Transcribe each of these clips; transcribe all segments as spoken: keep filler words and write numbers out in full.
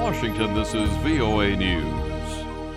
Washington, this is V O A News.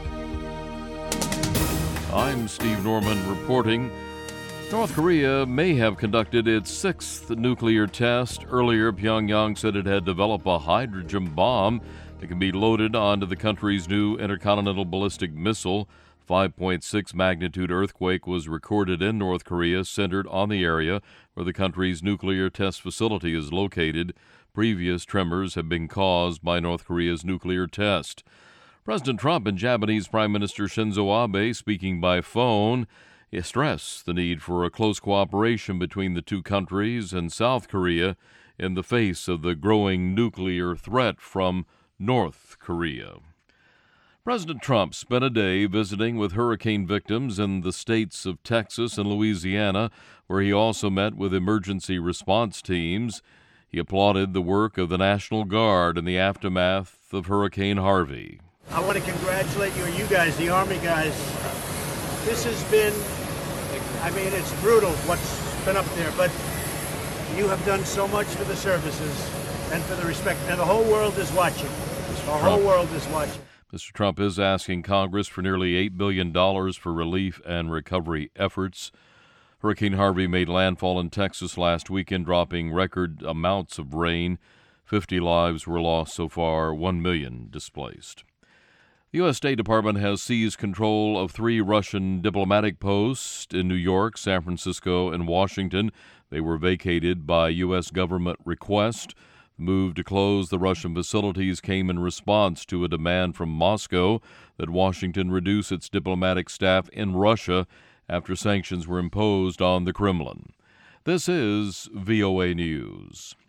I'm Steve Norman reporting. North Korea may have conducted its sixth nuclear test. Earlier, Pyongyang said it had developed a hydrogen bomb that can be loaded onto the country's new intercontinental ballistic missile. five point six magnitude earthquake was recorded in North Korea, centered on the area where the country's nuclear test facility is located. Previous tremors have been caused by North Korea's nuclear test. President Trump and Japanese Prime Minister Shinzo Abe, speaking by phone, stressed the need for a close cooperation between the two countries and South Korea in the face of the growing nuclear threat from North Korea. President Trump spent a day visiting with hurricane victims in the states of Texas and Louisiana, where he also met with emergency response teams. He applauded the work of the National Guard in the aftermath of Hurricane Harvey. I want to congratulate you, you guys, the Army guys. This has been, I mean, it's brutal what's been up there, but you have done so much for the services and for the respect, and the whole world is watching. The whole world is watching. Mister Trump is asking Congress for nearly eight billion dollars for relief and recovery efforts. Hurricane Harvey made landfall in Texas last weekend, dropping record amounts of rain. fifty lives were lost so far, one million displaced. The U S. State Department has seized control of three Russian diplomatic posts in New York, San Francisco, and Washington. They were vacated by U S government request. The move to close the Russian facilities came in response to a demand from Moscow that Washington reduce its diplomatic staff in Russia after sanctions were imposed on the Kremlin. This is V O A News.